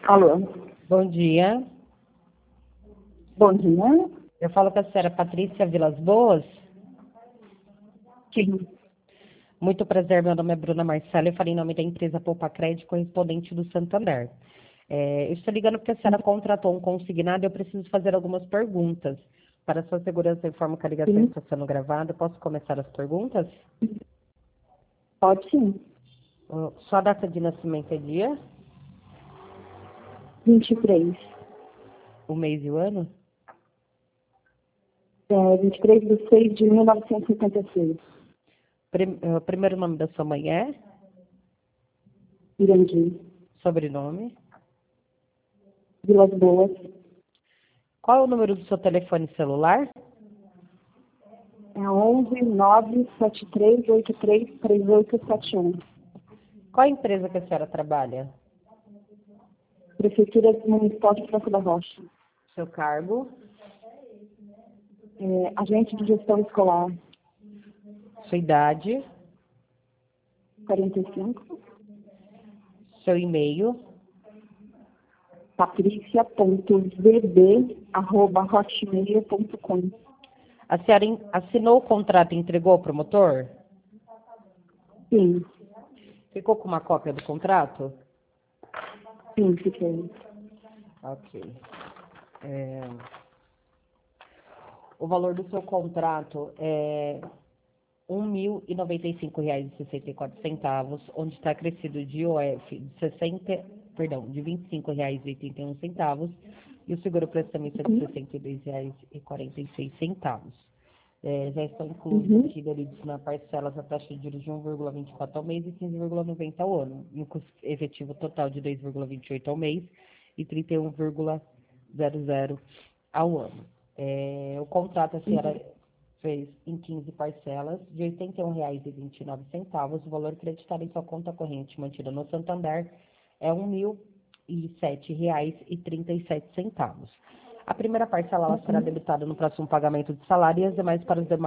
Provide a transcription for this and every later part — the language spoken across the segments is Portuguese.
Alô, Bom dia. bom dia. Eu falo com a senhora Patrícia Vilas Boas. Sim, Muito prazer, meu nome é Bruna Marcelo. Eu falei em nome da empresa Poupa Crédito, correspondente do Santander. Eu estou ligando porque a senhora contratou um consignado e eu preciso fazer algumas perguntas. Para sua segurança, eu informo que a ligação sim, está sendo gravada. Posso começar as perguntas? pode sim. Sua data de nascimento é dia, 23. o mês e o ano? 23 de 6 de 1956. O primeiro nome da sua mãe é? Irandi. Sobrenome? Vilas Boas. Qual é o número do seu telefone celular? É 11 973 83 3871. Qual a empresa que a senhora trabalha? Prefeitura Municipal de Franco da Rocha. Seu cargo? Agente de gestão escolar. Sua idade? 45. Seu e-mail? patricia.vb@hotmail.com. A senhora assinou o contrato e entregou ao promotor? Sim, Ficou com uma cópia do contrato? sim, fiquei. Ok. O valor do seu contrato é R$ 1.095,64, onde está acrescido de IOF de 60, perdão, de R$ 25,81 e o seguro-prestamento é de R$ 62,46. Já estão inclusos Uhum. aqui delitos na parcelas a taxa de juros de 1,24 ao mês e 15,90 ao ano, e um custo efetivo total de 2,28 ao mês e 31,00 ao ano. O contrato a senhora fez em 15 parcelas de R$ 81,29. O valor creditado em sua conta corrente mantida no Santander é R$ 1.007,37. A primeira parcela ela será debitada no próximo pagamento de salário e as demais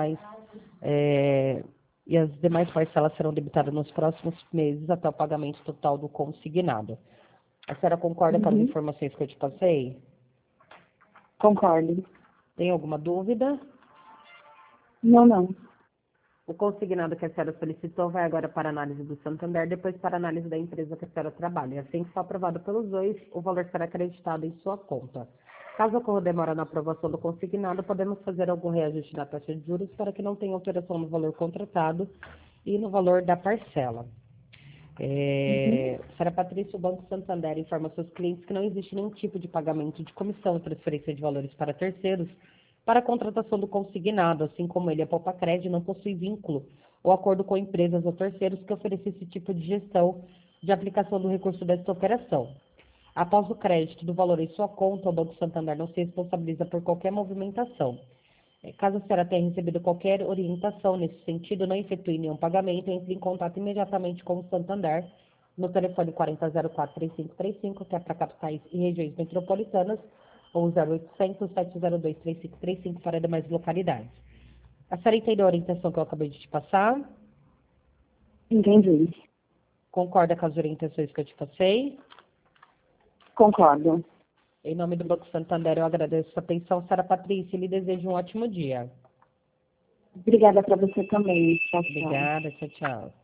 e as demais parcelas serão debitadas nos próximos meses até o pagamento total do consignado. A senhora concorda com as Uhum. informações que eu te passei? Concordo. Tem alguma dúvida? Não. O consignado que a senhora solicitou vai agora para a análise do Santander, depois para a análise da empresa que a senhora trabalha. Assim que for aprovado pelos dois, o valor será acreditado em sua conta. Caso ocorra demora na aprovação do consignado, podemos fazer algum reajuste na taxa de juros para que não tenha alteração no valor contratado e no valor da parcela. Senhora Patrícia, o Banco Santander informa aos seus clientes que não existe nenhum tipo de pagamento de comissão ou transferência de valores para terceiros para a contratação do consignado, assim como ele, a Poupa Crédito, não possui vínculo ou acordo com empresas ou terceiros que ofereçam esse tipo de gestão de aplicação do recurso desta operação. Após o crédito do valor em sua conta, o Banco Santander não se responsabiliza por qualquer movimentação. Caso a senhora tenha recebido qualquer orientação nesse sentido, não efetue nenhum pagamento, entre em contato imediatamente com o Santander no telefone 4004-3535, que é para capitais e regiões metropolitanas, ou 0800-702-3535 para demais localidades. A senhora entendeu a orientação que eu acabei de te passar? Entendi. Concorda com as orientações que eu te passei? Concordo. Em nome do Banco Santander, eu agradeço a sua atenção, senhora Patrícia, e lhe desejo um ótimo dia. Obrigada para você também. Tchau, tchau. Obrigada, tchau, tchau.